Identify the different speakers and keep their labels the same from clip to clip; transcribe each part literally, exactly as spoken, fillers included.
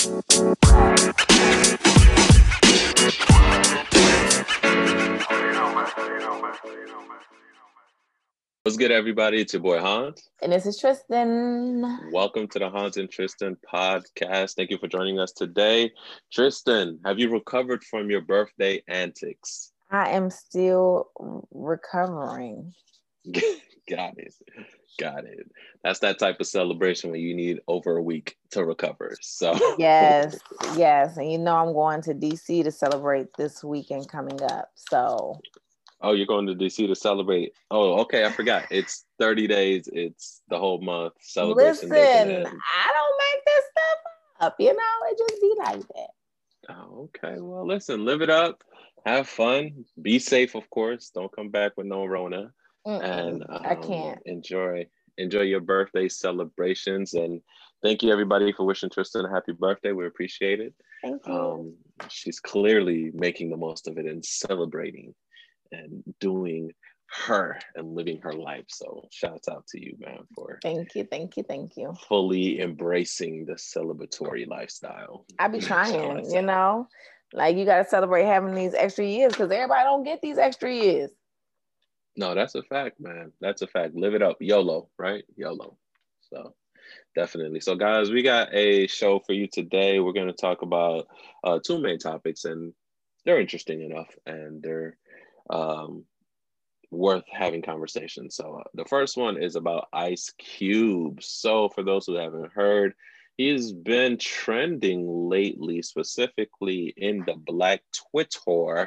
Speaker 1: What's good, everybody? It's your boy Hans.
Speaker 2: And this is Tristan.
Speaker 1: Welcome to the Hans and Tristan podcast. Thank you for joining us today. Tristan, have you recovered from your birthday antics?
Speaker 2: I am still recovering.
Speaker 1: Got it. Got it. That's that type of celebration when you need over a week to recover. So
Speaker 2: yes, yes. And you know I'm going to D C to celebrate this weekend coming up. So
Speaker 1: Oh, you're going to D C to celebrate. Oh, okay. I forgot. It's thirty days. It's the whole month. Celebration.
Speaker 2: Listen, I don't make this stuff up. You know, it just be like that.
Speaker 1: Oh, okay. Well, listen, live it up. Have fun. Be safe, of course. Don't come back with no Rona.
Speaker 2: Mm-mm,
Speaker 1: and um,
Speaker 2: I can't.
Speaker 1: enjoy enjoy your birthday celebrations. And thank you, everybody, for wishing Tristan a happy birthday. We appreciate it.
Speaker 2: Thank you.
Speaker 1: Um, she's clearly making the most of it and celebrating and doing her and living her life. So shouts out to you, man, for
Speaker 2: thank you, thank you, thank you.
Speaker 1: fully embracing the celebratory lifestyle.
Speaker 2: I be trying, you know, like you got to celebrate having these extra years because everybody don't get these extra years.
Speaker 1: No, that's a fact, man. That's a fact. Live it up. YOLO, right? YOLO. So definitely. So guys, we got a show for you today. We're going to talk about uh, two main topics, and they're interesting enough, and they're um, worth having conversation. So uh, the first one is about Ice Cube. So for those who haven't heard, he's been trending lately, specifically in the Black Twitter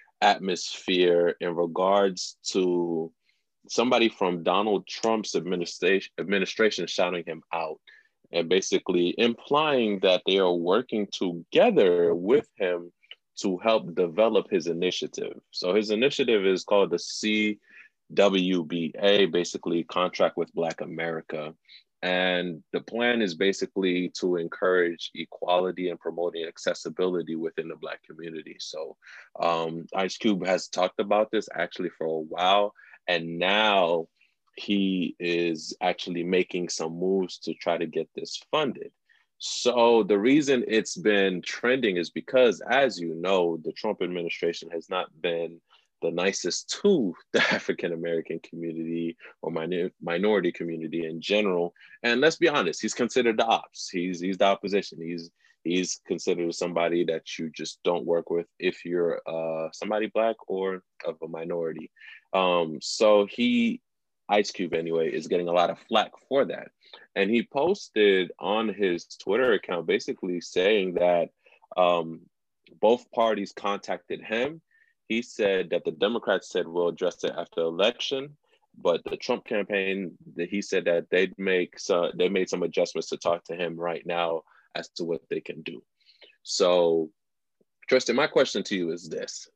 Speaker 1: atmosphere in regards to somebody from Donald Trump's administration administration shouting him out and basically implying that they are working together with him to help develop his initiative. So his initiative is called the C W B A, basically Contract with Black America. And the plan is basically to encourage equality and promoting accessibility within the Black community. So um, Ice Cube has talked about this actually for a while. And now he is actually making some moves to try to get this funded. So the reason it's been trending is because, as you know, the Trump administration has not been the nicest to the African American community or minor, minority community in general. And let's be honest, he's considered the ops. He's he's the opposition. He's he's considered somebody that you just don't work with if you're uh, somebody Black or of a minority. Um, so he, Ice Cube anyway, is getting a lot of flack for that. And he posted on his Twitter account basically saying that um, both parties contacted him. He said that the Democrats said we'll address it after election, but the Trump campaign, that he said that they'd make so they made some adjustments to talk to him right now as to what they can do. So, Tristan, my question to you is this: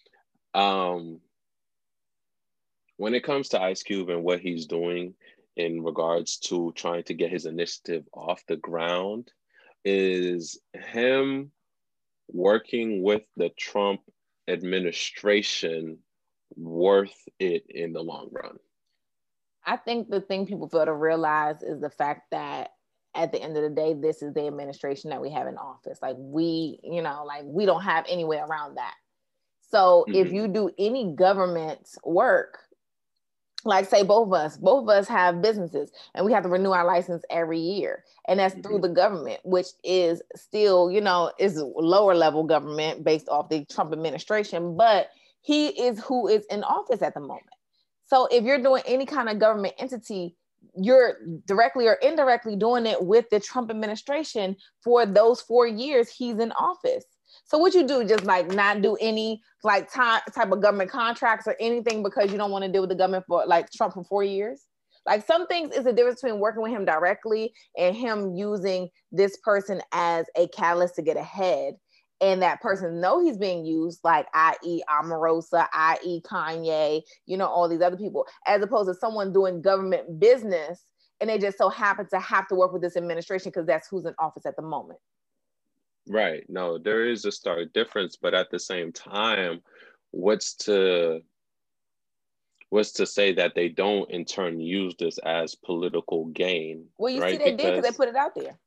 Speaker 1: um, when it comes to Ice Cube and what he's doing in regards to trying to get his initiative off the ground, is him working with the Trump administration worth it in the long run?
Speaker 2: I think the thing people fail to realize is the fact that at the end of the day, this is the administration that we have in office. Like we, you know, like we don't have any way around that. So mm-hmm. if you do any government work, like say both of us, both of us have businesses and we have to renew our license every year. And that's mm-hmm. through the government, which is still, you know, is lower level government based off the Trump administration, but he is who is in office at the moment. So if you're doing any kind of government entity, you're directly or indirectly doing it with the Trump administration for those four years he's in office. So what you do, just like not do any like time, type of government contracts or anything because you don't want to deal with the government for like Trump for four years? Like some things is the difference between working with him directly and him using this person as a catalyst to get ahead. And that person know he's being used, like that is. Omarosa, that is. Kanye, you know, all these other people, as opposed to someone doing government business and they just so happen to have to work with this administration because that's who's in office at the moment.
Speaker 1: Right. No, there is a stark difference, but at the same time, what's to what's to say that they don't in turn use this as political gain?
Speaker 2: Well, you
Speaker 1: right?
Speaker 2: see, they
Speaker 1: because,
Speaker 2: did because they put it out there.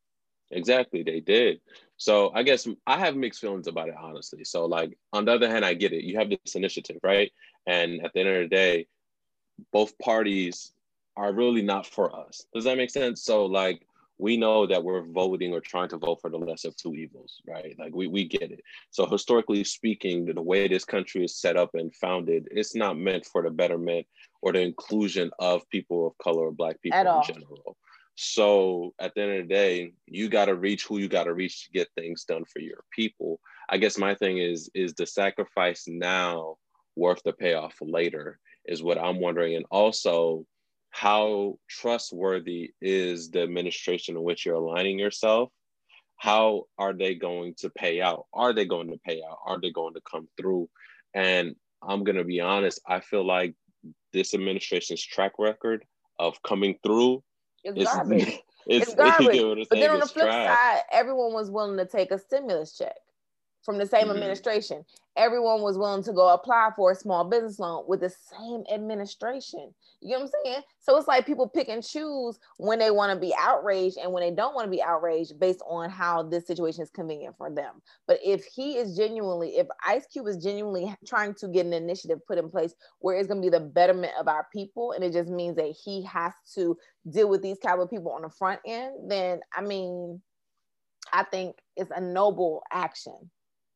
Speaker 1: Exactly, they did. So I guess I have mixed feelings about it, honestly. So like on the other hand, I get it. You have this initiative, right? And at the end of the day, both parties are really not for us. Does that make sense? So like we know that we're voting or trying to vote for the lesser of two evils, right? Like we we get it. So historically speaking, the way this country is set up and founded, it's not meant for the betterment or the inclusion of people of color or Black
Speaker 2: At
Speaker 1: people in
Speaker 2: all.
Speaker 1: general. So at the end of the day, you got to reach who you got to reach to get things done for your people. I guess my thing is, is the sacrifice now worth the payoff later is what I'm wondering. And also, how trustworthy is the administration in which you're aligning yourself? How are they going to pay out? Are they going to pay out? Are they going to come through? And I'm going to be honest, I feel like this administration's track record of coming through
Speaker 2: It's
Speaker 1: is
Speaker 2: garbage.
Speaker 1: it's
Speaker 2: It's garbage.
Speaker 1: you know what I'm
Speaker 2: But then
Speaker 1: saying?
Speaker 2: on the
Speaker 1: It's
Speaker 2: flip
Speaker 1: trash.
Speaker 2: side, everyone was willing to take a stimulus check from the same
Speaker 1: Mhm.
Speaker 2: administration. Everyone was willing to go apply for a small business loan with the same administration. You know what I'm saying? So it's like people pick and choose when they want to be outraged and when they don't want to be outraged based on how this situation is convenient for them. But if he is genuinely, if Ice Cube is genuinely trying to get an initiative put in place where it's going to be the betterment of our people, and it just means that he has to deal with these kind of people on the front end, then I mean, I think it's a noble action.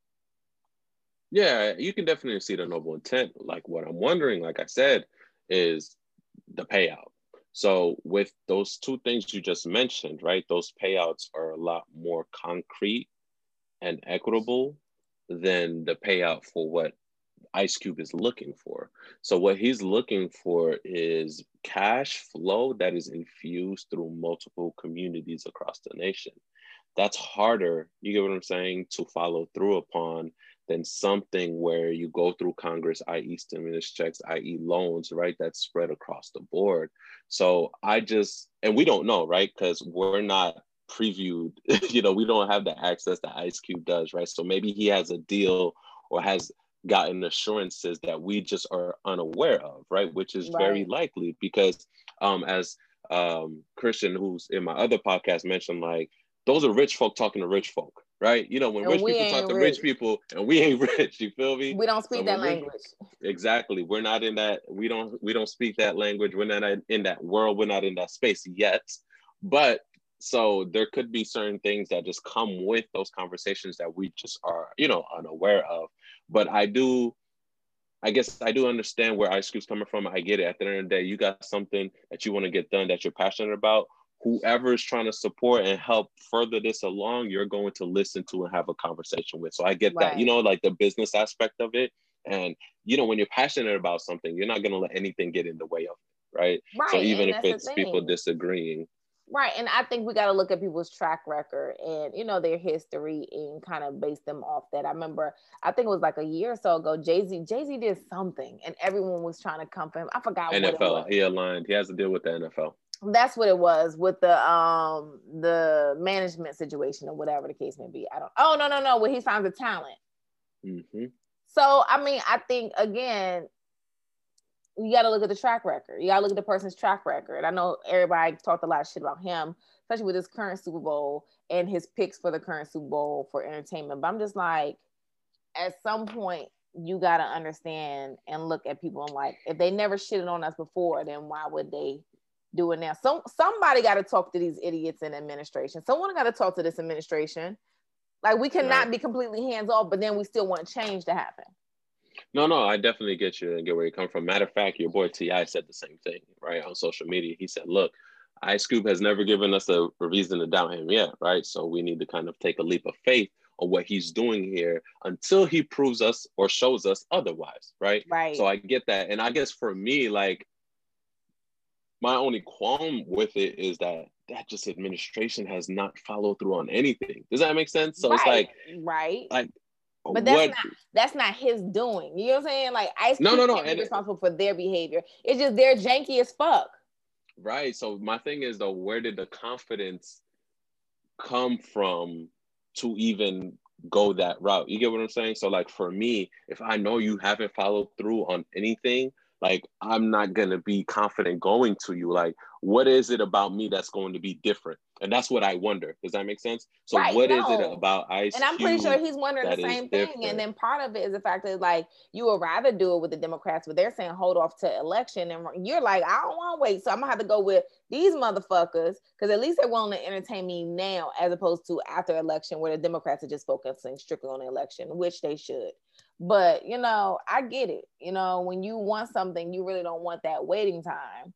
Speaker 1: Yeah, you can definitely see the noble intent. Like what I'm wondering, like I said, is the payout. So with those two things you just mentioned, right? Those payouts are a lot more concrete and equitable than the payout for what Ice Cube is looking for. So what he's looking for is cash flow that is infused through multiple communities across the nation. That's harder, you get what I'm saying, to follow through upon than something where you go through Congress, that is stimulus checks, that is loans, right? That's spread across the board. So I just, and we don't know, right? Because we're not previewed, you know, we don't have the access that Ice Cube does, right? So maybe he has a deal or has gotten assurances that we just are unaware of, right? Which is very
Speaker 2: Right.
Speaker 1: likely because um, as um, Christian, who's in my other podcast, mentioned, like, those are rich folk talking to rich folk, right? You know, when
Speaker 2: And
Speaker 1: rich
Speaker 2: we
Speaker 1: people talk
Speaker 2: ain't
Speaker 1: to
Speaker 2: rich.
Speaker 1: rich people and we ain't rich, you feel me?
Speaker 2: We don't
Speaker 1: So
Speaker 2: speak that
Speaker 1: when rich,
Speaker 2: language.
Speaker 1: exactly, we're not in that, we don't we don't speak that language. We're not in that world. We're not in that space yet. But so there could be certain things that just come with those conversations that we just are, you know, unaware of. But I do, I guess I do understand where Ice Cube's coming from. I get it. At the end of the day, you got something that you want to get done that you're passionate about. Whoever is trying to support and help further this along, you're going to listen to and have a conversation with. So I get that, you
Speaker 2: Right.
Speaker 1: know, like the business aspect of it. And, you know, when you're passionate about something, you're not going to let anything get in the way of it, right? So
Speaker 2: Right.
Speaker 1: even
Speaker 2: And
Speaker 1: if
Speaker 2: that's the
Speaker 1: it's people
Speaker 2: thing.
Speaker 1: disagreeing.
Speaker 2: Right. And I think we got to look at people's track record and, you know, their history and kind of base them off that. I remember, I think it was like a year or so ago, Jay-Z, Jay-Z did something and everyone was trying to come for him. I forgot what it
Speaker 1: N F L,
Speaker 2: was.
Speaker 1: he aligned. He has to deal with the N F L.
Speaker 2: That's what it was with the um the management situation or whatever the case may be. I don't. Oh no no no! Where he signs a talent.
Speaker 1: Mm-hmm.
Speaker 2: So I mean, I think again, you got to look at the track record. You got to look at the person's track record. I know everybody talked a lot of shit about him, especially with his current Super Bowl and his picks for the current Super Bowl for entertainment. But I'm just like, at some point, you got to understand and look at people and like, if they never shitted on us before, then why would they do it now? Some somebody got to talk to these idiots in administration. Someone got to talk to this administration. Like, we cannot
Speaker 1: Right.
Speaker 2: be completely hands off, but then we still want change to happen.
Speaker 1: No, no, I definitely get you and get where you come from. Matter of fact, your boy T I said the same thing, right, on social media. He said, look, Ice Cube has never given us a, a reason to doubt him yet, right? So we need to kind of take a leap of faith on what he's doing here until he proves us or shows us otherwise, right?
Speaker 2: Right.
Speaker 1: So I get that. And I guess for me, like, my only qualm with it is that that just administration has not followed through on anything. Does that make sense? So
Speaker 2: right.
Speaker 1: it's like,
Speaker 2: right.
Speaker 1: like,
Speaker 2: But
Speaker 1: what?
Speaker 2: that's not that's not his doing. You know what I'm saying? Like, Ice Cube
Speaker 1: No, no, no.
Speaker 2: can't be
Speaker 1: And it,
Speaker 2: responsible for their behavior. It's just they're janky as fuck.
Speaker 1: right. So my thing is though, where did the confidence come from to even go that route? You get what I'm saying? So like for me, if I know you haven't followed through on anything, like I'm not gonna be confident going to you. Like, what is it about me that's going to be different? And that's what I wonder. Does that make sense? So
Speaker 2: right,
Speaker 1: what
Speaker 2: no.
Speaker 1: is it about Ice
Speaker 2: And I'm
Speaker 1: Cube
Speaker 2: pretty sure he's wondering the same thing.
Speaker 1: different?
Speaker 2: And then part of it is the fact that like you would rather do it with the Democrats, but they're saying hold off to election. And you're like, I don't want to wait. So I'm gonna have to go with these motherfuckers because at least they're willing to entertain me now as opposed to after election where the Democrats are just focusing strictly on the election, which they should. But you know, I get it. You know, when you want something, you really don't want that waiting time.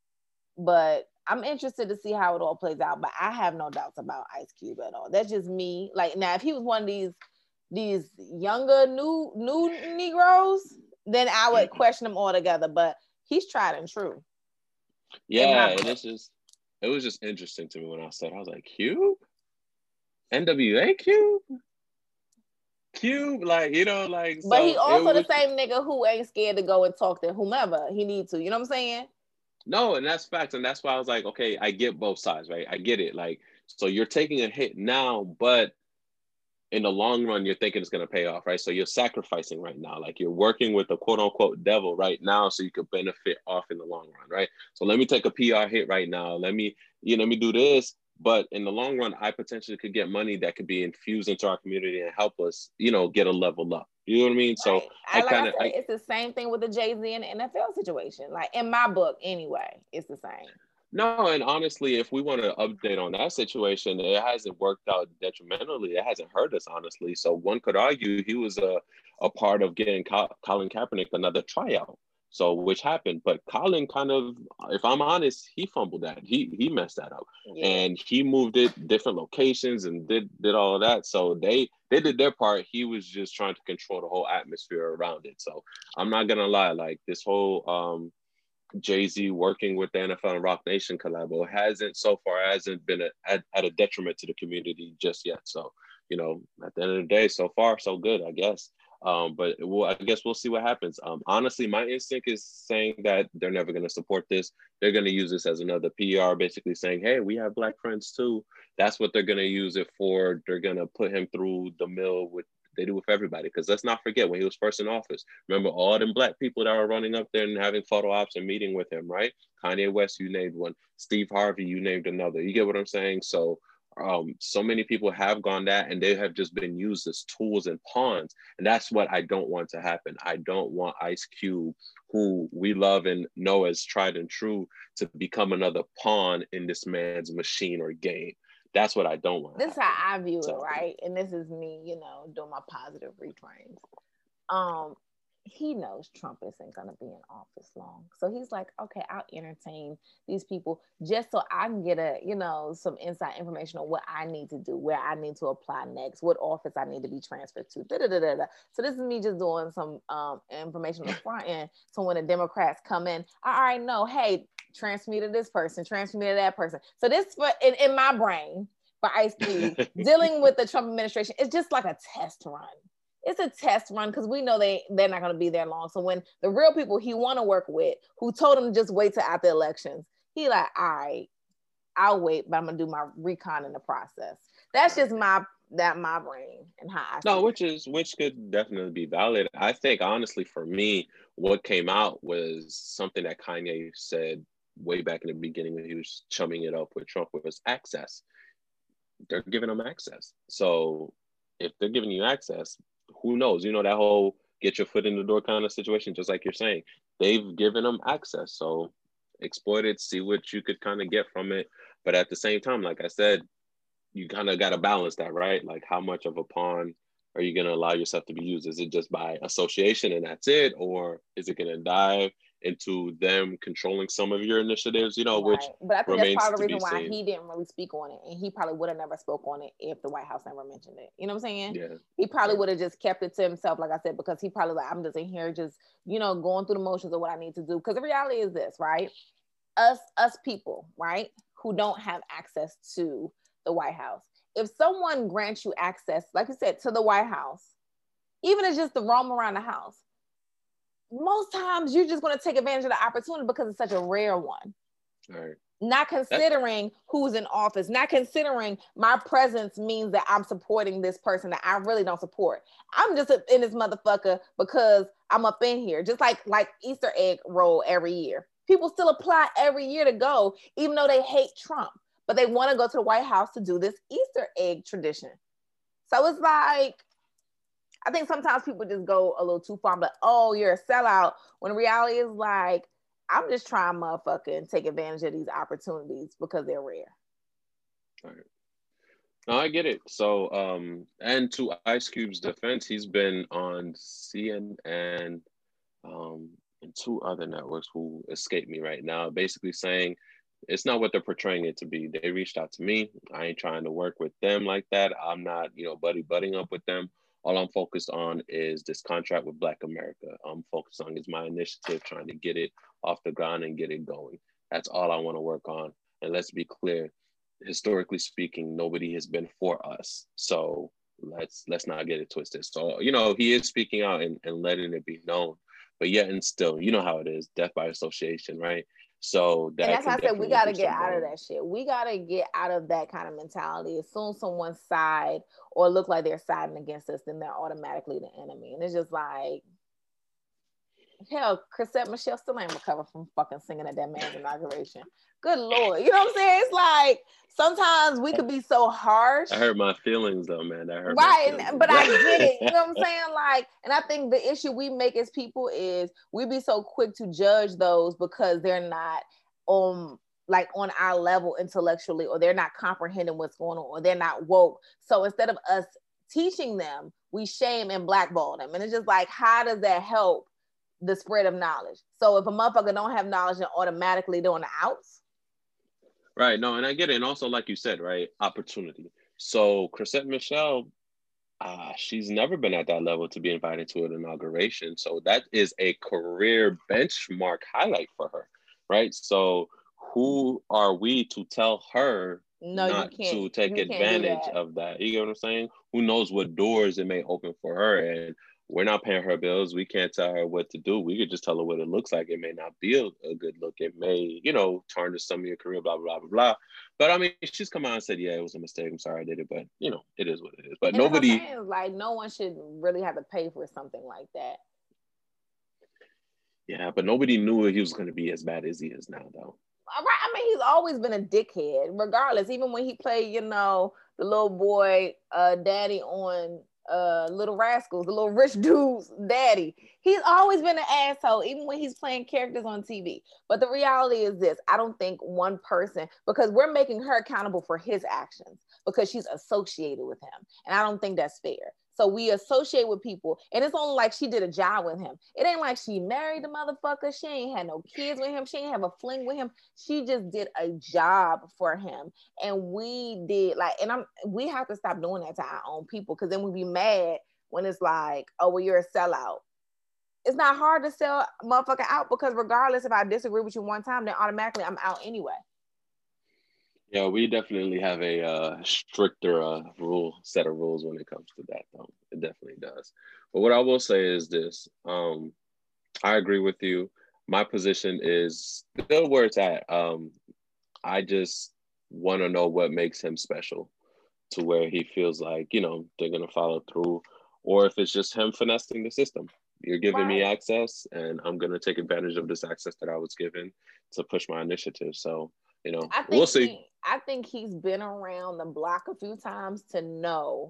Speaker 2: But I'm interested to see how it all plays out, but I have no doubts about Ice Cube at all. That's just me. Like now, if he was one of these these younger new new Negroes, then I would question him altogether. But he's tried and true.
Speaker 1: Yeah, and it's just it was just interesting to me when I said I was like Cube, N W A Cube, Cube, like you know, like.
Speaker 2: But
Speaker 1: so
Speaker 2: he also
Speaker 1: was,
Speaker 2: the same nigga who ain't scared to go and talk to whomever he needs to. You know what I'm saying?
Speaker 1: No, and that's facts. And that's why I was like, okay, I get both sides, right? I get it. Like, so you're taking a hit now, but in the long run, you're thinking it's going to pay off, right? So you're sacrificing right now. Like you're working with the quote unquote devil right now so you could benefit off in the long run, right? So let me take a P R hit right now. Let me, you know, let me do this. But in the long run, I potentially could get money that could be infused into our community and help us, you know, get a level up. You know what I mean? So
Speaker 2: right. I,
Speaker 1: I
Speaker 2: like
Speaker 1: kind of,
Speaker 2: it's the same thing with the Jay-Z and the N F L situation. Like in my book, anyway, it's the same.
Speaker 1: No, and honestly, if we want to update on that situation, it hasn't worked out detrimentally. It hasn't hurt us, honestly. So one could argue he was a, a part of getting Colin Kaepernick another tryout. So which happened, but Colin kind of, if I'm honest, he fumbled that. He he messed that up, yeah. And he moved it different locations and did did all of that. So they they did their part. He was just trying to control the whole atmosphere around it. So I'm not gonna lie, like this whole um, Jay-Z working with the N F L and Rock Nation collabo hasn't so far hasn't been a, at, at a detriment to the community just yet. So you know, at the end of the day, so far so good, I guess. Um, but we'll, I guess we'll see what happens. Um, honestly, my instinct is saying that they're never going to support this. They're going to use this as another P R, basically saying, hey, we have Black friends too. That's what they're going to use it for. They're going to put him through the mill with, they do with everybody. Because let's not forget when he was first in office, remember all them Black people that were running up there and having photo ops and meeting with him, right? Kanye West, you named one. Steve Harvey, you named another. You get what I'm saying? So Um, so many people have gone that and they have just been used as tools and pawns. And that's what I don't want to happen. I don't want Ice Cube, who we love and know as tried and true, to become another pawn in this man's machine or game. That's what I don't want.
Speaker 2: This is how I view so, it, right? And this is me, you know, doing my positive reframes. Um, he knows Trump isn't going to be in office long. So he's like, okay, I'll entertain these people just so I can get a, you know, some inside information on what I need to do, where I need to apply next, what office I need to be transferred to. Da, da, da, da, da. So this is me just doing some um, information on the front end. So when the Democrats come in, I already know, hey, transfer me to this person, transfer me to that person. So this, for in, in my brain, for Ice Cube, dealing with the Trump administration, it's just like a test run. It's a test run because we know they, they're not going to be there long. So when the real people he want to work with, who told him just wait till after elections, he like, all right, I'll wait, but I'm going to do my recon in the process. That's just my, that my brain and how I
Speaker 1: No,
Speaker 2: see
Speaker 1: which
Speaker 2: it.
Speaker 1: is, which could definitely be valid. I think honestly for me, what came out was something that Kanye said way back in the beginning when he was chumming it up with Trump was access. They're giving them access. So if they're giving you access, who knows? You know, that whole get your foot in the door kind of situation, just like you're saying. They've given them access. So exploit it, see what you could kind of get from it. But at the same time, like I said, you kind of got to balance that, right? Like how much of a pawn are you going to allow yourself to be used? Is it just by association and that's it? Or is it going to dive into them controlling some of your initiatives, you know,
Speaker 2: right.
Speaker 1: which
Speaker 2: but I think
Speaker 1: remains
Speaker 2: that's part of the
Speaker 1: to be
Speaker 2: reason why
Speaker 1: seen.
Speaker 2: he didn't really speak on it, and he probably would have never spoke on it if the White House never mentioned it. You know what I'm saying?
Speaker 1: Yeah.
Speaker 2: He probably
Speaker 1: yeah.
Speaker 2: would have just kept it to himself, like I said, because he probably like, I'm just in here just, you know, going through the motions of what I need to do. Because the reality is this, right? Us, us people, right, who don't have access to the White House. If someone grants you access, like you said, to the White House, even if it's just the roam around the house, most times you're just going to take advantage of the opportunity because it's such a rare one.
Speaker 1: Right.
Speaker 2: Not considering That's- who's in office, not considering my presence means that I'm supporting this person that I really don't support. I'm just in this motherfucker because I'm up in here, just like like Easter egg roll every year. People still apply every year to go, even though they hate Trump. but they want to go to the White House to do this Easter egg tradition. So it's like, I think sometimes people just go a little too far, but oh, you're a sellout. When reality is like, I'm just trying motherfucking take advantage of these opportunities because they're rare.
Speaker 1: All right. No, I get it. So, um, and to Ice Cube's defense, he's been on C N N um, and two other networks who escape me right now, basically saying it's not what they're portraying it to be. They reached out to me. I ain't trying to work with them like that. I'm not, you know, buddy butting up with them. All I'm focused on is this contract with Black America. I'm focused on is my initiative, trying to get it off the ground and get it going. That's all I want to work on. And let's be clear, historically speaking, nobody has been for us. So let's let's not get it twisted. So, you know, he is speaking out and, and letting it be known. But yet and still, you know how it is, death by association, right? So that
Speaker 2: and that's why I said we got to get out
Speaker 1: wrong.
Speaker 2: of that shit. We got to get out of that kind of mentality. As soon as someone's side or look like they're siding against us, then they're automatically the enemy. And it's just like, hell, Chrisette Michele still ain't recovered from fucking singing at that man's inauguration. Good Lord. You know what I'm saying? It's like, sometimes we could be so harsh.
Speaker 1: I hurt my feelings though, man. I hurt
Speaker 2: right, and, but I get it. You know what I'm saying? Like, and I think the issue we make as people is we be so quick to judge those because they're not um like on our level intellectually, or they're not comprehending what's going on, or they're not woke. So instead of us teaching them, we shame and blackball them. And it's just like, how does that help the spread of knowledge? So if a motherfucker don't have knowledge, then automatically they're on the outs.
Speaker 1: Right. No, and I get it. And also, like you said, right, opportunity. So Chrisette Michele, uh, she's never been at that level to be invited to an inauguration. So that is a career benchmark highlight for her, right? So who are we to tell her
Speaker 2: no,
Speaker 1: not
Speaker 2: you can't,
Speaker 1: to take
Speaker 2: you
Speaker 1: advantage
Speaker 2: that.
Speaker 1: of that? You get what I'm saying? Who knows what doors it may open for her? And we're not paying her bills. We can't tell her what to do. We could just tell her what it looks like. It may not be a, a good look. It may, you know, tarnish some of your career, blah, blah, blah, blah. But I mean, she's come out and said, yeah, it was a mistake. I'm sorry I did it. But, you know, it is what it is. But
Speaker 2: and
Speaker 1: nobody...
Speaker 2: saying, like, no one should really have to pay for something like that.
Speaker 1: Yeah, but nobody knew he was going to be as bad as he is now, though.
Speaker 2: Right. I mean, he's always been a dickhead, regardless. Even when he played, you know, the little boy uh, daddy on uh, Little Rascals, the little rich dude's daddy. He's always been an asshole, even when he's playing characters on T V. But the reality is this. I don't think one person, because we're making her accountable for his actions because she's associated with him. And I don't think that's fair. So we associate with people, and it's only like she did a job with him. It ain't like she married the motherfucker. She ain't had no kids with him. She ain't have a fling with him. She just did a job for him. And we did like, and I'm, we have to stop doing that to our own people, because then we be mad when it's like, oh, well, you're a sellout. It's not hard to sell a motherfucker out, because regardless if I disagree with you one time, then automatically I'm out anyway.
Speaker 1: Yeah, we definitely have a uh, stricter uh, rule set of rules when it comes to that, though. It definitely does. But what I will say is this. Um, I agree with you. My position is still where it's at. Um, I just want to know what makes him special to where he feels like, you know, they're going to follow through, or if it's just him finessing the system. You're giving right. me access, and I'm going to take advantage of this access that I was given to push my initiative. So, you know,
Speaker 2: I think
Speaker 1: we'll see.
Speaker 2: He, I think he's been around the block a few times to know,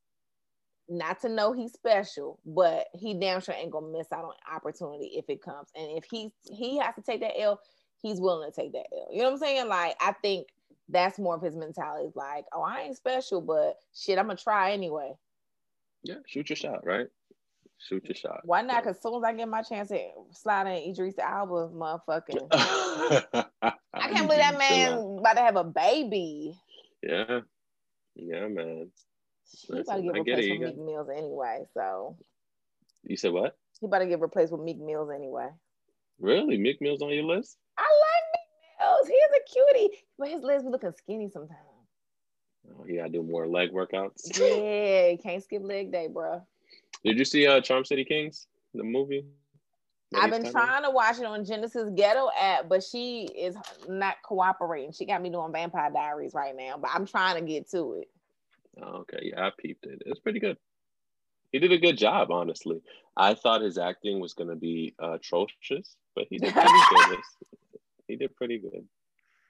Speaker 2: not to know he's special, but he damn sure ain't gonna miss out on opportunity if it comes. And if he he has to take that L, he's willing to take that L. You know what I'm saying? Like, I think that's more of his mentality. Like, oh, I ain't special, but shit, I'm gonna try anyway.
Speaker 1: Yeah, shoot your shot, right? Shoot your shot.
Speaker 2: Why not? Because as soon as I get my chance to slide in Idris Elba, motherfucking. I can't believe that man about to have a baby.
Speaker 1: Yeah. Yeah, man.
Speaker 2: He about to get replaced with Meek Mills anyway, so.
Speaker 1: You said what?
Speaker 2: He about to get replaced with Meek Mills anyway.
Speaker 1: Really? Meek Mills on your list?
Speaker 2: I like Meek Mills. He's a cutie. But his legs be looking skinny sometimes.
Speaker 1: Oh, he gotta do more leg workouts.
Speaker 2: Yeah, you can't skip leg day, bro.
Speaker 1: Did you see uh, Charm City Kings, the movie?
Speaker 2: I've been trying to watch it on Genesis Ghetto app, but she is not cooperating. She got me doing Vampire Diaries right now, but I'm trying to get to it.
Speaker 1: Oh, okay, yeah, I peeped it. It's pretty good. He did a good job, honestly. I thought his acting was going to be uh, atrocious, but he did pretty good. He did pretty good.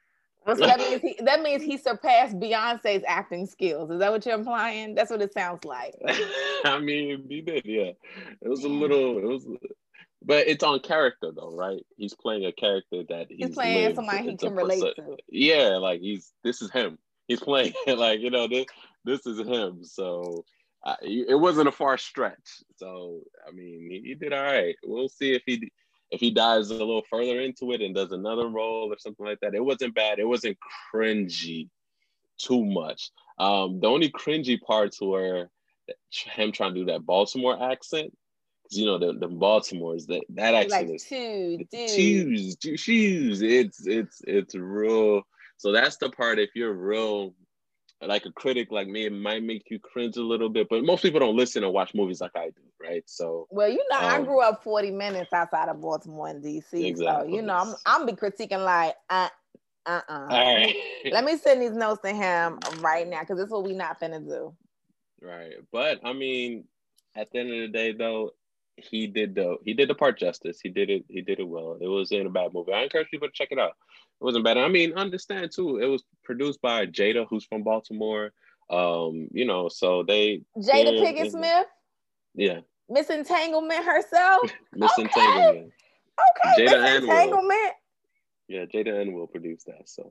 Speaker 2: So that means he that means he surpassed Beyonce's acting skills. Is that what you're implying? That's what it sounds like.
Speaker 1: I mean, he did, yeah. It was a little, it was, but it's on character though, right? He's playing a character that he's,
Speaker 2: he's playing
Speaker 1: lived.
Speaker 2: somebody he
Speaker 1: It's
Speaker 2: can
Speaker 1: a,
Speaker 2: relate to.
Speaker 1: Yeah, like he's this is him. He's playing like you know this this is him. So uh, it wasn't a far stretch. So I mean, he, he did all right. We'll see if he if he dives a little further into it and does another role or something like that. It wasn't bad. It wasn't cringy too much. Um, the only cringy parts were him trying to do that Baltimore accent. Because you know the, the Baltimore's that that accent
Speaker 2: like,
Speaker 1: is
Speaker 2: two,
Speaker 1: shoes, shoes. It's it's it's real. So that's the part. If you're real, like a critic like me, it might make you cringe a little bit. But most people don't listen or watch movies like I do, right? So
Speaker 2: well, you know, um, I grew up forty minutes outside of Baltimore and D C. Exactly. So you know, I'm I'm be critiquing like uh uh uh.
Speaker 1: All right.
Speaker 2: Let me send these notes to him right now because this is what we not finna do.
Speaker 1: Right, but I mean, at the end of the day, though, he did the he did the part justice. He did it. He did it well. It wasn't a bad movie. I encourage people to check it out. It wasn't bad. I mean, understand too. It was produced by Jada, who's from Baltimore. Um, you know, so they
Speaker 2: Jada Pinkett Smith.
Speaker 1: Yeah.
Speaker 2: Miss Entanglement herself.
Speaker 1: Miss okay. Entanglement.
Speaker 2: Okay. Jada Miss Entanglement.
Speaker 1: Yeah, Jada N will produce that. So.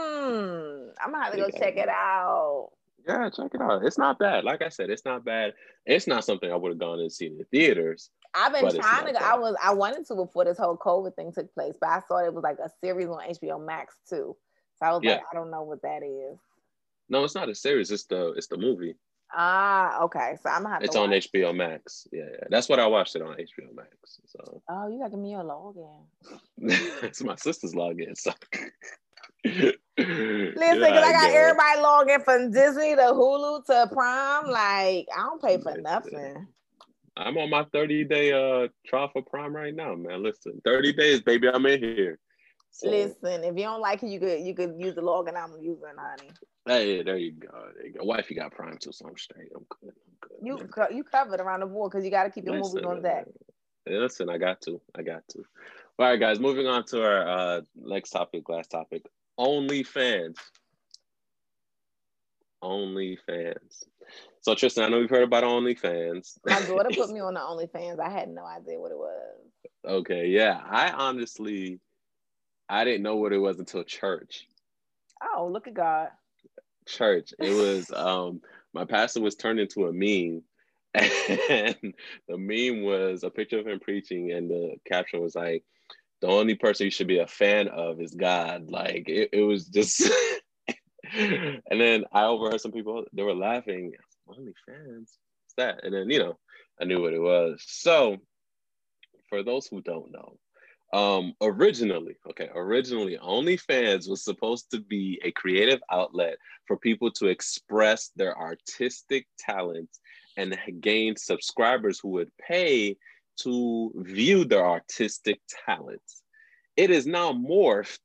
Speaker 2: Mm, I'm gonna have to go check it out.
Speaker 1: Yeah, check it out. It's not bad. Like I said, it's not bad. It's not something I would have gone and seen in the theaters.
Speaker 2: I've been trying to go. I was I wanted to before this whole COVID thing took place, but I saw it was like a series on H B O Max too. So I was yeah. like, I don't know what that is.
Speaker 1: No, it's not a series. It's the it's the movie.
Speaker 2: Ah, okay. So I'm gonna have
Speaker 1: it's
Speaker 2: to
Speaker 1: on H B O Max. Yeah, yeah, that's what I watched it on H B O Max. So.
Speaker 2: Oh, you gotta give me your login.
Speaker 1: It's my sister's login. So.
Speaker 2: Listen, because I got everybody logging from Disney to Hulu to Prime. Like, I don't pay for nothing.
Speaker 1: I'm on my thirty day uh trial for Prime right now, man. Listen, thirty days, baby. I'm in here.
Speaker 2: So. Listen, if you don't like it, you could you could use the login I'm using, honey.
Speaker 1: Hey, there you go. There you go. Wife, you got Prime too, so I'm straight. I'm good. I'm good.
Speaker 2: You co- you covered around the board because you got to keep your
Speaker 1: listen,
Speaker 2: movies on deck.
Speaker 1: Listen, I got to. I got to. All right, guys. Moving on to our uh next topic, last topic. OnlyFans. OnlyFans. So Tristan, I know you've heard about OnlyFans.
Speaker 2: My daughter put me on the OnlyFans. I had no idea what it was.
Speaker 1: Okay, yeah. I honestly, I didn't know what it was until church.
Speaker 2: Oh, look at God.
Speaker 1: Church. It was um my pastor was turned into a meme. And the meme was a picture of him preaching, and the caption was like, the only person you should be a fan of is God. Like it, it was just and then I overheard some people, they were laughing. OnlyFans, what's that? And then, you know, I knew what it was. So for those who don't know, um, originally, okay, originally OnlyFans was supposed to be a creative outlet for people to express their artistic talents and gain subscribers who would pay to view their artistic talents. It is now morphed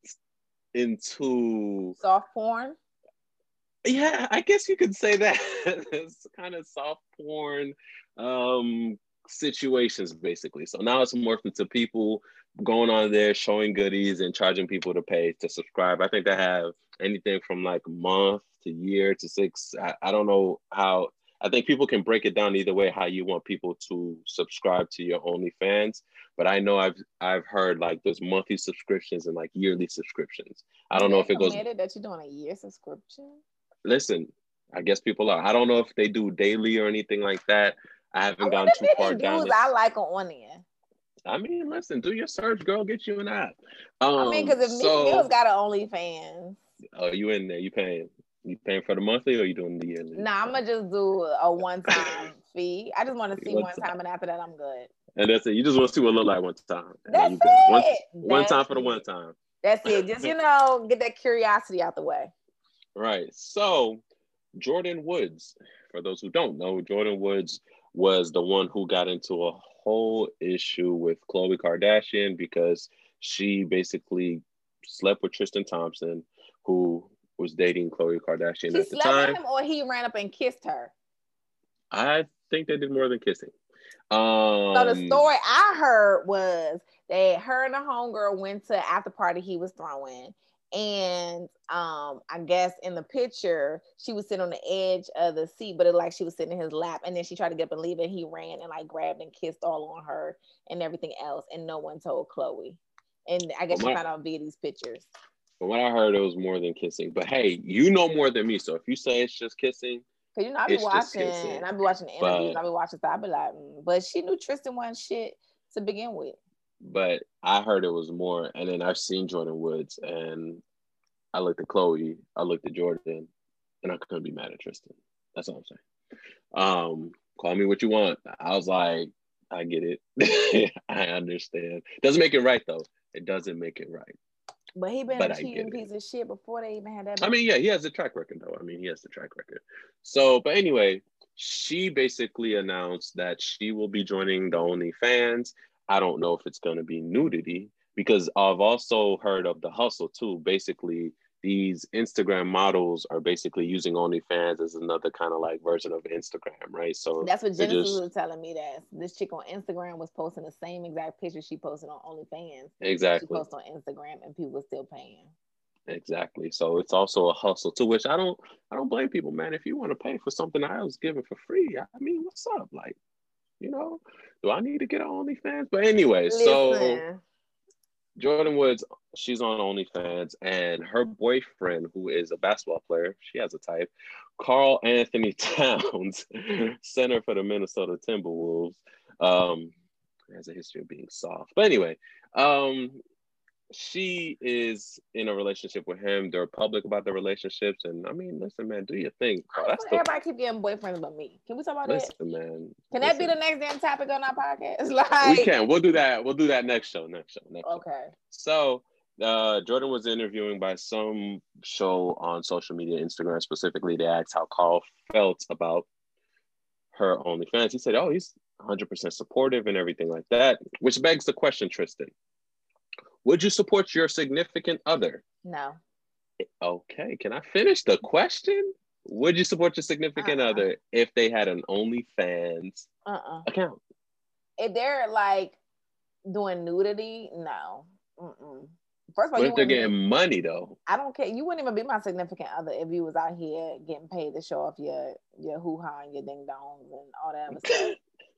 Speaker 1: into
Speaker 2: soft porn.
Speaker 1: Yeah, I guess you could say that. It's kind of soft porn um, situations, basically. So now it's morphed into people going on there, showing goodies and charging people to pay to subscribe. I think they have anything from like a month to year to six. I, I don't know how. I think people can break it down either way, how you want people to subscribe to your OnlyFans. But I know I've I've heard like there's monthly subscriptions and like yearly subscriptions. I don't know if it goes.
Speaker 2: That you're doing a year subscription.
Speaker 1: Listen, I guess people are. I don't know if they do daily or anything like that. I haven't I gone too far down.
Speaker 2: This. I like on there.
Speaker 1: I mean, listen, do your search, girl. Get you an app. Um,
Speaker 2: I mean, because if so, Meek Mill's got an OnlyFans.
Speaker 1: Oh, you in there? You paying? You paying for the monthly, or you doing the yearly?
Speaker 2: Nah, I'm gonna just do a one-time fee. I just want to see one, one time, time, and after that, I'm good.
Speaker 1: And that's it. You just want to see what it look like one time.
Speaker 2: That's it.
Speaker 1: One, one time for the one time.
Speaker 2: That's it. Just, you know, get that curiosity out the way.
Speaker 1: Right. So Jordyn Woods, for those who don't know, Jordyn Woods was the one who got into a whole issue with Khloe Kardashian because she basically slept with Tristan Thompson, who was dating Khloe Kardashian
Speaker 2: she
Speaker 1: at the time. She slept with
Speaker 2: him, or he ran up and kissed her?
Speaker 1: I think they did more than kissing. Um,
Speaker 2: so the story I heard was that her and the homegirl went to after party he was throwing, And um, I guess in the picture, she was sitting on the edge of the seat, but it like she was sitting in his lap. And then she tried to get up and leave, and he ran and like grabbed and kissed all on her and everything else. And no one told Khloe. And I guess
Speaker 1: From
Speaker 2: she
Speaker 1: what,
Speaker 2: found out via these pictures.
Speaker 1: from what I heard, it was more than kissing. But hey, you know more than me. So if you say it's just kissing,
Speaker 2: Cause you know I be
Speaker 1: it's just
Speaker 2: watching
Speaker 1: kissing.
Speaker 2: and I be watching the interviews.
Speaker 1: But
Speaker 2: I be watching stuff. I be like, mm. But she knew Tristan wasn't shit to begin with.
Speaker 1: but I heard it was more. And then I've seen Jordyn Woods, and I looked at Khloe, I looked at Jordan, and I couldn't be mad at Tristan. That's all I'm saying. Um, call me what you want. I was like, I get it. I understand. Doesn't make it right though. It doesn't make it right.
Speaker 2: But he been
Speaker 1: But
Speaker 2: a
Speaker 1: I
Speaker 2: cheating
Speaker 1: get it.
Speaker 2: piece of shit before they even had that.
Speaker 1: I mean, yeah, he has a track record though. I mean, he has the track record. So, but anyway, she basically announced that she will be joining the OnlyFans. I don't know if it's going to be nudity, because I've also heard of the hustle too. Basically, these Instagram models are basically using OnlyFans as another kind of like version of Instagram, right? So
Speaker 2: That's what
Speaker 1: they're
Speaker 2: Genesis
Speaker 1: just
Speaker 2: was telling me, that this chick on Instagram was posting the same exact picture she posted on OnlyFans. She
Speaker 1: exactly,
Speaker 2: posted on Instagram, and people were still paying.
Speaker 1: exactly. So it's also a hustle too, which I don't, I don't blame people, man. If you want to pay for something I was given for free, I mean, what's up? Like, you know, do I need to get on OnlyFans? But anyway, so
Speaker 2: Listen,
Speaker 1: Jordyn Woods, she's on OnlyFans, and her boyfriend, who is a basketball player, she has a type, Karl Anthony Towns, center for the Minnesota Timberwolves, um, has a history of being soft. But anyway, um, she is in a relationship with him. They're public about their relationships, and I mean, listen, man, do your thing.
Speaker 2: I
Speaker 1: That's
Speaker 2: swear
Speaker 1: the
Speaker 2: everybody keep getting boyfriends but me. Can we talk about that?
Speaker 1: listen, man.
Speaker 2: Can that be
Speaker 1: Listen.
Speaker 2: the next damn topic on our podcast?
Speaker 1: We
Speaker 2: Like,
Speaker 1: can. We'll do that. We'll do that next show. Next show. Next show.
Speaker 2: okay.
Speaker 1: So, uh, Jordyn was interviewing by some show on social media, Instagram specifically. They asked how Karl felt about her OnlyFans. He said, "Oh, he's one hundred percent supportive and everything like that." Which begs the question, Tristan: would you support your significant other?
Speaker 2: No.
Speaker 1: Okay, can I finish the question? Would you support your significant
Speaker 2: uh-uh.
Speaker 1: other if they had an OnlyFans
Speaker 2: uh-uh.
Speaker 1: account?
Speaker 2: If they're like doing nudity, no. Mm-mm. First of all,
Speaker 1: What
Speaker 2: you
Speaker 1: if they're
Speaker 2: wouldn't
Speaker 1: getting
Speaker 2: even,
Speaker 1: money though?
Speaker 2: I don't care. You wouldn't even be my significant other if you was out here getting paid to show off your your hoo ha and your ding dongs and all that other stuff.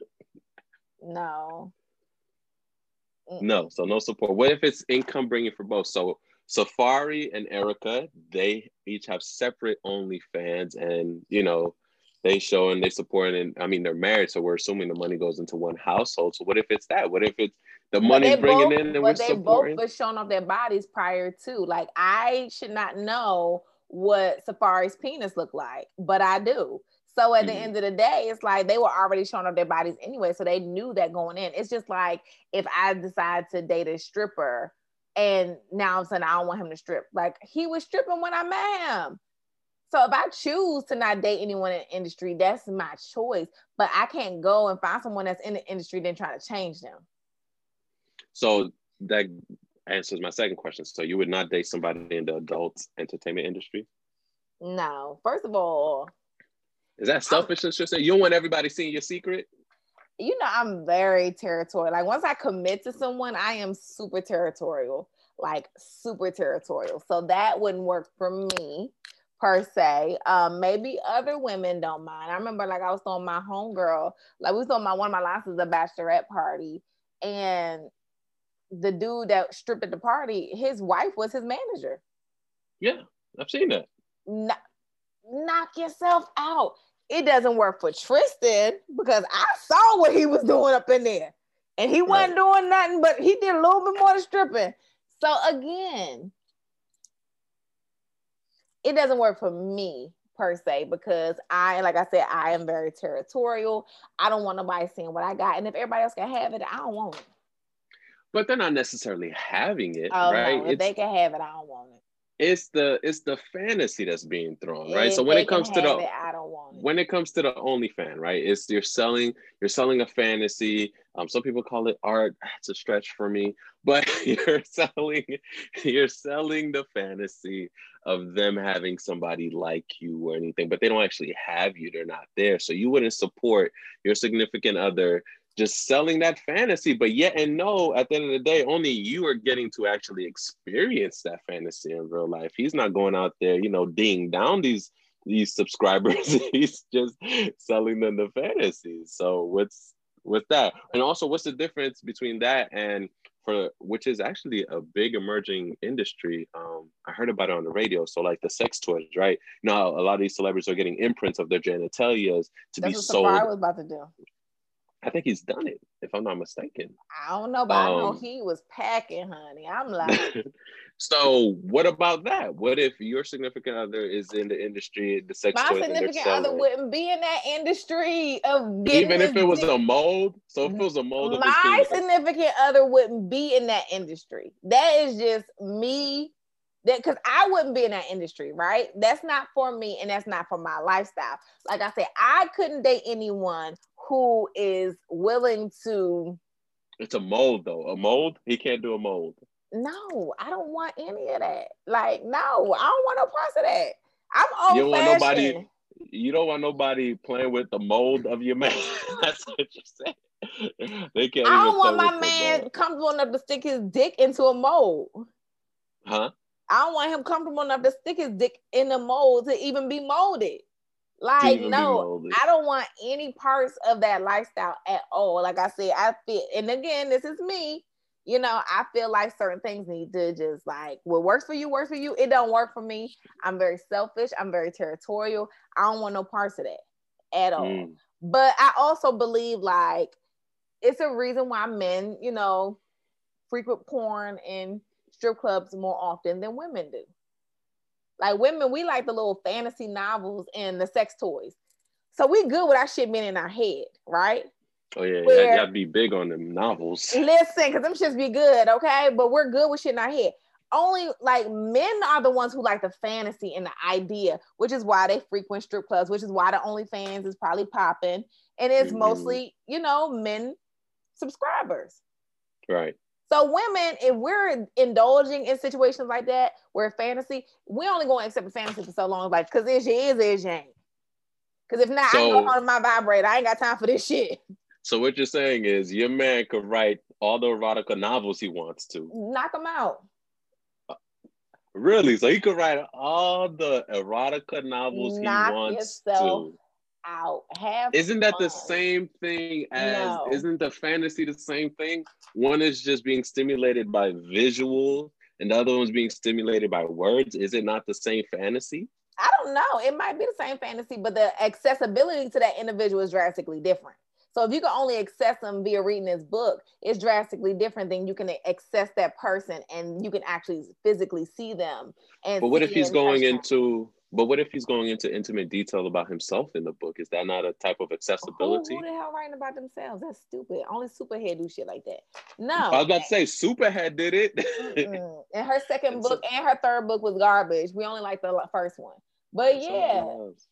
Speaker 2: No. Mm-mm.
Speaker 1: No, so no support. What if it's income bringing for both? So Safari and Erica, they each have separate OnlyFans, and you know, they show and they support, and I mean they're married, so we're assuming the money goes into one household. So what if it's that? What if it's the
Speaker 2: But
Speaker 1: money's
Speaker 2: they
Speaker 1: bringing
Speaker 2: both,
Speaker 1: in and we're
Speaker 2: but they both
Speaker 1: supporting?
Speaker 2: were showing off their bodies prior to. Like, I should not know what Safari's penis looked like, but I do. So at the
Speaker 1: Mm-hmm.
Speaker 2: end of the day, it's like they were already showing off their bodies anyway, so they knew that going in. It's just like if I decide to date a stripper, and now I'm saying I don't want him to strip. Like, he was stripping when I met him. So if I choose to not date anyone in the industry, that's my choice. But I can't go and find someone that's in the industry then try to change them.
Speaker 1: So that answers my second question. So you would not date somebody in the adult entertainment industry?
Speaker 2: No. First of all,
Speaker 1: is that selfishness? Just say you don't want everybody seeing your secret?
Speaker 2: You know, I'm very territorial. Like, once I commit to someone, I am super territorial, like super territorial. So that wouldn't work for me per se. Um, maybe other women don't mind. I remember, like, I was throwing my homegirl, like we was throwing my one of my last was a bachelorette party, and the dude that stripped at the party, his wife was his manager.
Speaker 1: Yeah, I've seen that.
Speaker 2: No, knock yourself out. It doesn't work for Tristan because I saw what he was doing up in there, and he wasn't right. doing nothing, but he did a little bit more than stripping. So again, it doesn't work for me per se, because I, like I said, I am very territorial. I don't want nobody seeing what I got, and if everybody else can have it, I don't want it.
Speaker 1: But they're not necessarily having it,
Speaker 2: oh,
Speaker 1: right?
Speaker 2: No, if it's, they can have it, I don't want it.
Speaker 1: It's the it's the fantasy that's being thrown, right?
Speaker 2: If
Speaker 1: so when it comes to the
Speaker 2: it, I don't want it.
Speaker 1: When it comes to the OnlyFans, right? It's you're selling you're selling a fantasy. Um, some people call it art. It's a stretch for me, but you're selling you're selling the fantasy of them having somebody like you or anything, but they don't actually have you. They're not there. So you wouldn't support your significant other just selling that fantasy. But yet and no, at the end of the day, only you are getting to actually experience that fantasy in real life. He's not going out there, you know, ding down these these subscribers. He's just selling them the fantasies. So what's with that? And also, what's the difference between that and for which is actually a big emerging industry? Um, I heard about it on the radio. So like the sex toys, right? Now a lot of these celebrities are getting imprints of their genitalias to
Speaker 2: That's
Speaker 1: be
Speaker 2: what
Speaker 1: sold.
Speaker 2: Safari was about to do.
Speaker 1: I think he's done it, if I'm not mistaken.
Speaker 2: I don't know, but um, I know he was packing, honey. I'm like,
Speaker 1: so what about that? What if your significant other is in the industry, the sex
Speaker 2: my
Speaker 1: toys,
Speaker 2: significant other wouldn't be in that industry of getting
Speaker 1: even if it was
Speaker 2: dick.
Speaker 1: a mold. So if it was a mold,
Speaker 2: my
Speaker 1: of his
Speaker 2: significant other wouldn't be in that industry. That is just me. That because I wouldn't be in that industry, right? That's not for me, and that's not for my lifestyle. Like I said, I couldn't date anyone who is willing to.
Speaker 1: It's a mold, though. A mold? He can't do a mold.
Speaker 2: No, I don't want any of that. Like, no, I don't want no parts of that. I'm old
Speaker 1: you don't
Speaker 2: fashioned.
Speaker 1: Want nobody, you don't want nobody playing with the mold of your man. That's what you say. They can't.
Speaker 2: I don't want my man comfortable enough to stick his dick into a mold.
Speaker 1: Huh?
Speaker 2: I don't want him comfortable enough to stick his dick in the mold to even be molded. Like, no, I don't want any parts of that lifestyle at all. Like I said, I feel, and again, this is me, you know, I feel like certain things need to just like, what works for you, works for you. It don't work for me. I'm very selfish. I'm very territorial. I don't want no parts of that at all. Mm. But I also believe like, it's a reason why men, you know, frequent porn and strip clubs more often than women do. Like women, we like the little fantasy novels and the sex toys. So we good with our shit being in our head, right?
Speaker 1: Oh yeah, Where, y'all be big on them novels.
Speaker 2: Listen, because them shits be good, okay? But we're good with shit in our head. Only like men are the ones who like the fantasy and the idea, which is why they frequent strip clubs, which is why the OnlyFans is probably popping. And it's mm-hmm. mostly, you know, men subscribers.
Speaker 1: Right.
Speaker 2: So women, if we're indulging in situations like that, where fantasy, we only going to accept the fantasy for so long, like, because it's your is, it's your ain't. Because if not, so, I can go on my vibrator. I ain't got time for this shit.
Speaker 1: So what you're saying is your man could write all the erotica novels he wants to.
Speaker 2: Knock them out.
Speaker 1: Uh, really? So he could write all the erotica novels Knock he wants to.
Speaker 2: Out. Have
Speaker 1: isn't that
Speaker 2: fun.
Speaker 1: The same thing as
Speaker 2: no.
Speaker 1: Isn't the fantasy the same thing? One is just being stimulated by visual and the other one's being stimulated by words. Is it not the same fantasy?
Speaker 2: I don't know. It might be the same fantasy, but the accessibility to that individual is drastically different. So if you can only access them via reading this book, it's drastically different than you can access that person and you can actually physically see them. And
Speaker 1: but what if he's going into But what if he's going into intimate detail about himself in the book? Is that not a type of accessibility?
Speaker 2: Who, who the hell writing about themselves? That's stupid. Only Superhead do shit like that. No.
Speaker 1: I was about to say Superhead did it.
Speaker 2: And her second and book so, and her third book was garbage. We only like the first one. But yeah.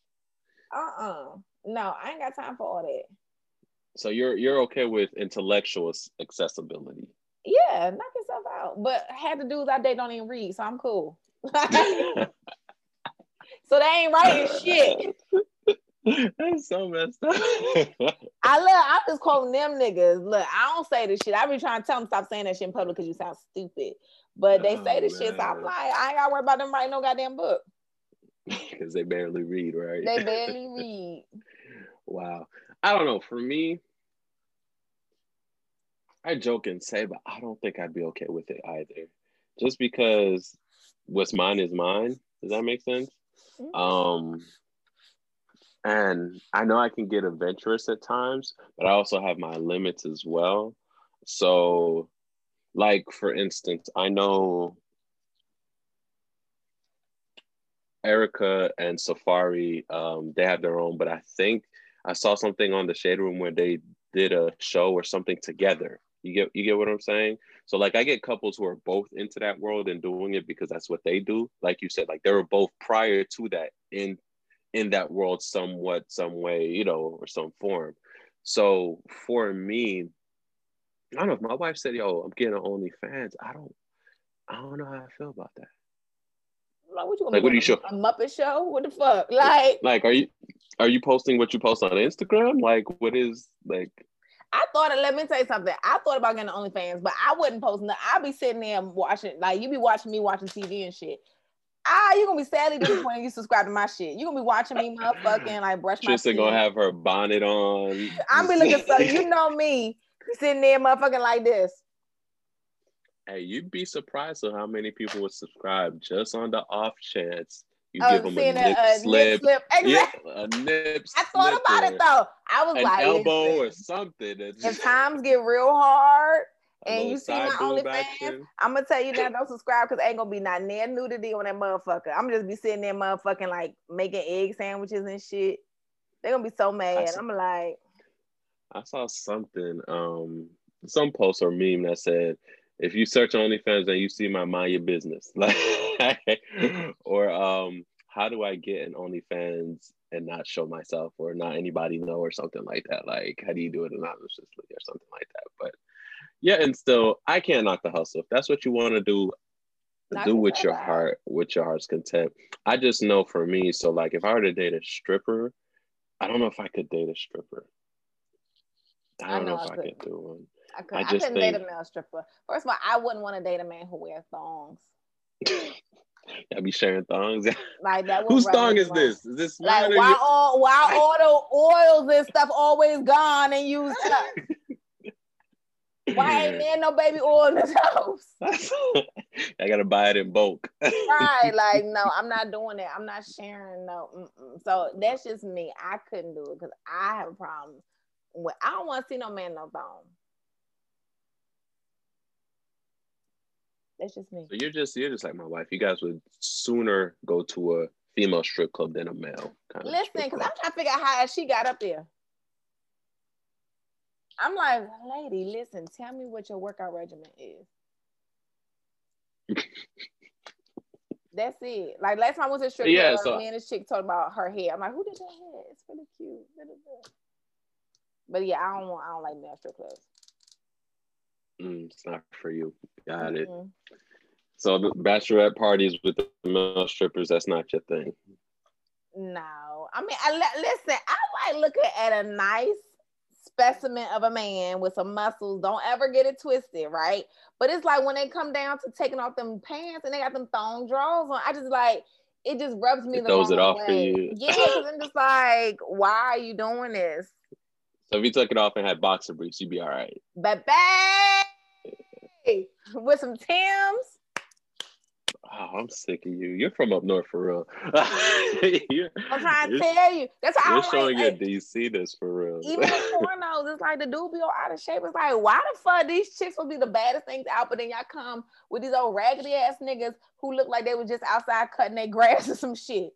Speaker 2: Uh-uh. No, I ain't got time for all that.
Speaker 1: So you're you're okay with intellectual accessibility?
Speaker 2: Yeah, knock yourself out. But half the dudes I date don't even read, so I'm cool. So they ain't writing shit.
Speaker 1: That's so messed up.
Speaker 2: I love, I'm just quoting them niggas. Look, I don't say this shit. I be trying to tell them stop saying that shit in public because you sound stupid. But they oh, say this man. shit, so I'm like, I ain't gotta worry about them writing no goddamn book.
Speaker 1: Because they barely read, right?
Speaker 2: They barely read.
Speaker 1: Wow. I don't know. For me, I joke and say, but I don't think I'd be okay with it either. Just because what's mine is mine. Does that make sense? Um, and I know I can get adventurous at times, but I also have my limits as well. So, like, for instance, I know Erica and Safari, um, they have their own, but I think I saw something on the Shade Room where they did a show or something together. You get you get what I'm saying? So like I get couples who are both into that world and doing it because that's what they do. Like you said, like they were both prior to that in in that world somewhat, some way, you know, or some form. So for me, I don't know if my wife said, yo, I'm getting an OnlyFans. I don't I don't know how I feel about that.
Speaker 2: Like what you want
Speaker 1: like,
Speaker 2: me
Speaker 1: what do you
Speaker 2: a,
Speaker 1: show?
Speaker 2: a Muppet show? What the fuck? Like
Speaker 1: like are you are you posting what you post on Instagram? Like what is like
Speaker 2: I thought, let me tell you something. I thought about getting OnlyFans, but I wouldn't post nothing. I'd be sitting there watching, like, you be watching me watching T V and shit. Ah, you're gonna be sadly disappointed you subscribe to my shit. You're gonna be watching me motherfucking like brush my teeth.
Speaker 1: Tristan gonna have her bonnet on.
Speaker 2: I'm be looking so, you know me, sitting there motherfucking like this.
Speaker 1: Hey, you'd be surprised at how many people would subscribe just on the off chance you
Speaker 2: oh,
Speaker 1: give them a nip,
Speaker 2: a, a
Speaker 1: slip.
Speaker 2: nip slip. Exactly.
Speaker 1: Yeah, a nip
Speaker 2: I thought about it though. I was
Speaker 1: an
Speaker 2: like,
Speaker 1: elbow
Speaker 2: listen,
Speaker 1: or something.
Speaker 2: If times get real hard and you see my OnlyFans,
Speaker 1: action.
Speaker 2: I'm gonna tell you now, don't subscribe because ain't gonna be not near nudity on that motherfucker. I'm just be sitting there motherfucking like making egg sandwiches and shit. They're gonna be so mad. Saw, I'm like,
Speaker 1: I saw something, um, some post or meme that said, if you search OnlyFans and you see my mind your business, like, or um, how do I get an OnlyFans and not show myself or not anybody know or something like that? Like, how do you do it anonymously or something like that? But yeah, and still, I can't knock the hustle. If that's what you want to do, not do with your heart, with your heart's content. I just know for me, so like if I were to date a stripper, I don't know if I could date a stripper. I don't I know, know if I, I could do one.
Speaker 2: I, could, I, just I couldn't think... date a male stripper. First of all, I wouldn't want to date a man who wears thongs.
Speaker 1: Y'all be sharing thongs.
Speaker 2: Like that.
Speaker 1: Whose thong is this? Is this
Speaker 2: like why your... all why all the oils and stuff always gone and used up? Why ain't there no baby oil in this house?
Speaker 1: I gotta buy it in bulk.
Speaker 2: Right, like no, I'm not doing it. I'm not sharing no. Mm-mm. So that's just me. I couldn't do it because I have a problem. With, I don't want to see no man no thong. That's just me.
Speaker 1: So you're just you're just like my wife. You guys would sooner go to a female strip club than a male kind of.
Speaker 2: Listen, because I'm trying to figure out how she got up there. I'm like, lady, listen, tell me what your workout regimen is. That's it. Like last time I went to a strip
Speaker 1: yeah,
Speaker 2: club,
Speaker 1: so,
Speaker 2: me and this chick talked about her hair. I'm like, who did your hair? It's really cute. But yeah, I don't want. I don't like male strip clubs.
Speaker 1: Mm, it's not for you. Got mm-hmm. it. So the bachelorette parties with the male strippers, that's not your thing.
Speaker 2: No, I mean, I listen. I like looking at a nice specimen of a man with some muscles. Don't ever get it twisted, right? But it's like when they come down to taking off them pants and they got them thong drawers on, I just like it just rubs me
Speaker 1: it
Speaker 2: the
Speaker 1: throws
Speaker 2: wrong
Speaker 1: it off
Speaker 2: way.
Speaker 1: for you.
Speaker 2: Yeah, because I'm just like, why are you doing this?
Speaker 1: So if you took it off and had boxer briefs, you'd be all right.
Speaker 2: Baby, with some Timbs.
Speaker 1: Oh, I'm sick of you. You're from up north for real.
Speaker 2: I'm trying to tell you. That's how
Speaker 1: you're
Speaker 2: I'm
Speaker 1: showing
Speaker 2: like,
Speaker 1: your D C this for real.
Speaker 2: Even the pornos, it's like the dude be all out of shape. It's like, why the fuck these chicks will be the baddest things out, but then y'all come with these old raggedy ass niggas who look like they were just outside cutting their grass or some shit.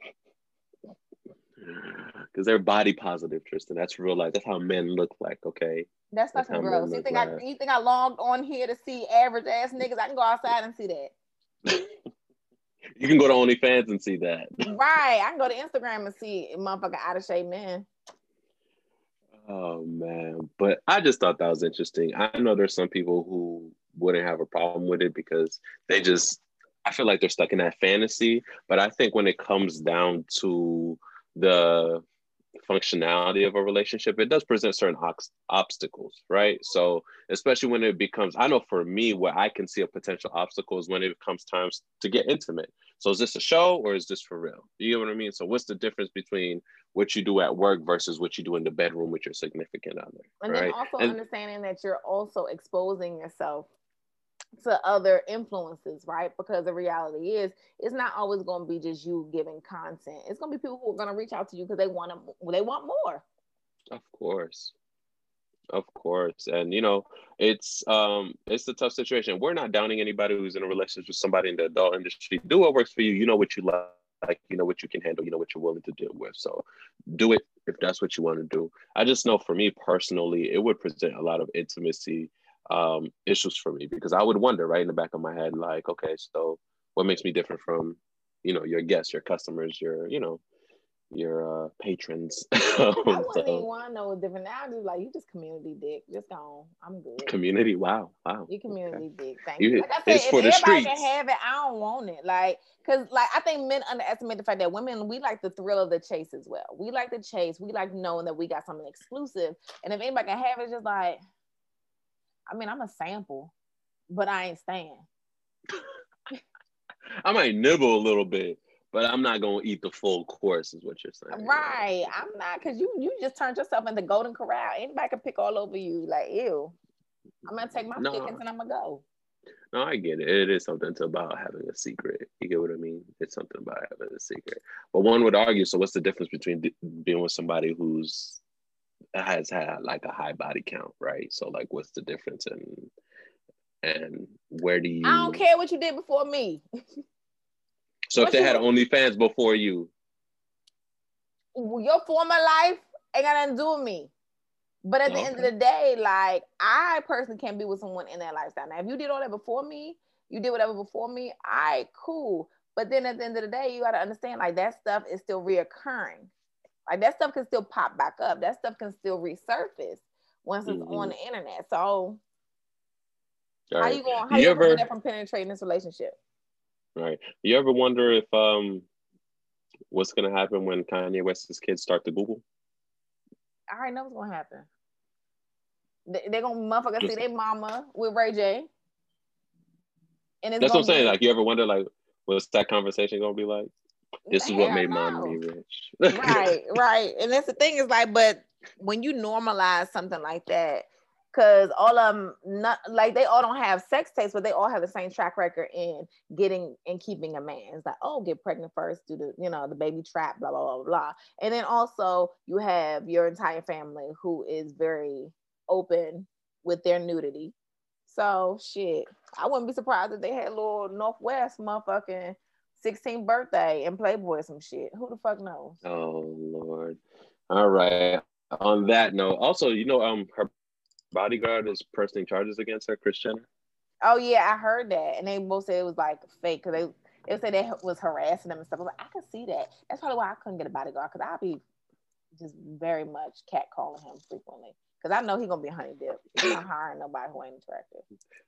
Speaker 1: Because they're body positive, Tristan. That's real life. That's how men look like, okay?
Speaker 2: That's fucking That's gross. You think like. I you think I logged on here to see average ass niggas? I can go outside and see that.
Speaker 1: You can go to OnlyFans and see that.
Speaker 2: Right. I can go to Instagram and see motherfucking out of shape men.
Speaker 1: Oh man. But I just thought that was interesting. I know there's some people who wouldn't have a problem with it because they just I feel like they're stuck in that fantasy. But I think when it comes down to the functionality of a relationship, it does present certain ox- obstacles, right? So especially when it becomes, I know for me, where I can see a potential obstacle is when it comes times to get intimate. So is this a show or is this for real? Do you know what I mean? So what's the difference between what you do at work versus what you do in the bedroom with your significant other?
Speaker 2: And
Speaker 1: right?
Speaker 2: then also
Speaker 1: and,
Speaker 2: understanding that you're also exposing yourself to other influences, right? Because the reality is, it's not always going to be just you giving content. It's going to be people who are going to reach out to you because they want to, they want more.
Speaker 1: Of course, of course, and you know, it's um, it's a tough situation. We're not downing anybody who's in a relationship with somebody in the adult industry. Do what works for you. You know what you like. You know what you can handle. You know what you're willing to deal with. So, do it if that's what you want to do. I just know for me personally, it would present a lot of intimacy um issues for me because I would wonder right in the back of my head, like, okay, so what makes me different from, you know, your guests, your customers, your, you know, your uh, patrons.
Speaker 2: I wouldn't
Speaker 1: So,
Speaker 2: even want to know what's different now. Just like you, just community dick. Just go. I'm good.
Speaker 1: community. Wow, wow.
Speaker 2: You community
Speaker 1: Okay.
Speaker 2: dick. Thank
Speaker 1: You,
Speaker 2: you. Like I
Speaker 1: it's
Speaker 2: said, if
Speaker 1: for the
Speaker 2: everybody
Speaker 1: streets.
Speaker 2: can have it, I don't want it. Like, cause like I think men underestimate the fact that women, we like the thrill of the chase as well. We like the chase. We like knowing that we got something exclusive. And if anybody can have it, it's just like, I mean, I'm a sample, but I ain't staying.
Speaker 1: I might nibble a little bit, but I'm not gonna eat the full course, is what you're saying.
Speaker 2: Right. I'm not, because you you just turned yourself into golden corral. Anybody can pick all over you. Like, ew. I'm gonna take my
Speaker 1: No.
Speaker 2: pickings and I'm gonna go.
Speaker 1: No, I get it. It is something to about having a secret. You get what I mean? It's something about having a secret. But one would argue, so what's the difference between d- being with somebody who's has had like a high body count, right? So like what's the difference in and where do you
Speaker 2: I don't care what you did before me.
Speaker 1: So
Speaker 2: what
Speaker 1: if they
Speaker 2: you...
Speaker 1: had OnlyFans before you,
Speaker 2: your former life ain't got nothing to do with me. But at the okay. end of the day, like I personally can't be with someone in that lifestyle. Now, if you did all that before me, you did whatever before me, all right, cool. But then at the end of the day, you got to understand, like that stuff is still reoccurring. Like that stuff can still pop back up. That stuff can still resurface once it's mm-hmm. on the internet. So right. how you going? How you, you ever that from penetrating this relationship?
Speaker 1: Right. You ever wonder if um, what's gonna happen when Kanye West's kids start to Google?
Speaker 2: I already know what's gonna happen. They, they're gonna motherfucker see their mama with Ray J.
Speaker 1: And it's that's what I'm saying. Be... Like, you ever wonder, like, what's that conversation gonna be like? This Hell is what made no. mommy rich.
Speaker 2: Right, right. And that's the thing is like, but when you normalize something like that, because all of them, not like they all don't have sex tapes, but they all have the same track record in getting and keeping a man. It's like, oh, get pregnant first, do the, you know, the baby trap, blah, blah, blah, blah. And then also you have your entire family who is very open with their nudity. So shit, I wouldn't be surprised if they had a little Northwest motherfucking sixteenth birthday and Playboy some shit. Who the fuck knows?
Speaker 1: Oh Lord. All right. On that note, also, you know, um, her bodyguard is pressing charges against her, Kris Jenner.
Speaker 2: Oh yeah, I heard that, and they both said it was like fake because they they said they was harassing them and stuff. I was like, I can see that. That's probably why I couldn't get a bodyguard because I'd be just very much catcalling him frequently because I know he's gonna be a honey dip. He's not hiring nobody who ain't attractive.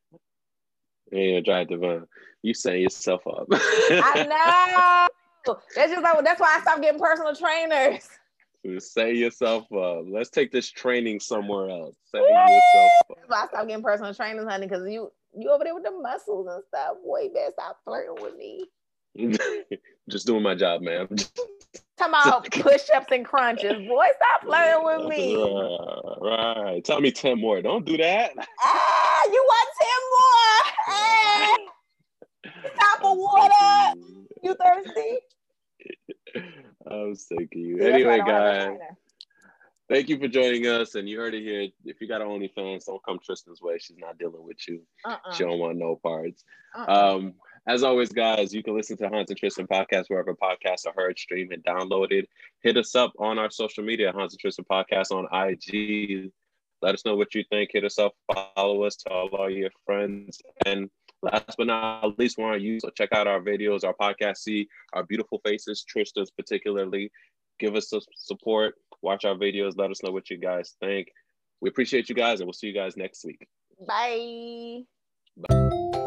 Speaker 1: Yeah, attractive. Uh, you setting yourself up.
Speaker 2: I know. That's just like that's why I stopped getting personal trainers.
Speaker 1: Set yourself up. Let's take this training somewhere else. Set yourself up.
Speaker 2: That's why I stopped getting personal trainers, honey, because you you over there with the muscles and stuff. Boy, you better stop flirting with me.
Speaker 1: Just doing my job, man.
Speaker 2: Talking about push-ups and crunches. Boy, stop flirting with me.
Speaker 1: Right, right. Tell me ten more. Don't do that.
Speaker 2: Ah, you want ten more? Ah, stop for water. You thirsty?
Speaker 1: I'm sick of you. See, anyway, guys, thank you for joining us. And you heard it here. If you got an OnlyFans, don't come Tristan's way. She's not dealing with you. Uh-uh. She don't want no parts. Uh-uh. Um, as always, guys, you can listen to Hans and Tristan podcast wherever podcasts are heard, streamed, and downloaded. Hit us up on our social media, Hans and Tristan podcast on I G. Let us know what you think. Hit us up. Follow us. Tell all your friends. And last but not least, we're on YouTube. So check out our videos, our podcast, see our beautiful faces, Tristan's particularly. Give us some support. Watch our videos. Let us know what you guys think. We appreciate you guys, and we'll see you guys next week.
Speaker 2: Bye. Bye.